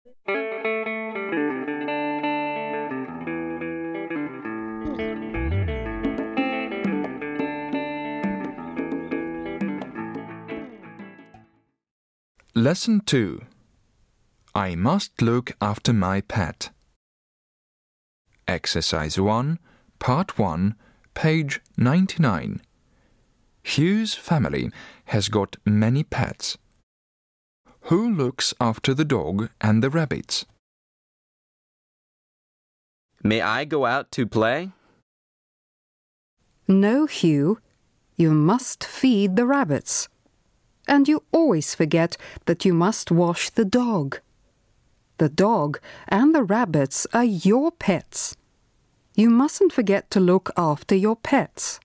Lesson 2. I must look after my pet. Exercise 1, Part 1, page 99. Hugh's family has got many pets. Who looks after the dog and the rabbits? May I go out to play? No, Hugh. You must feed the rabbits. And you always forget that you must wash the dog. The dog and the rabbits are your pets. You mustn't forget to look after your pets.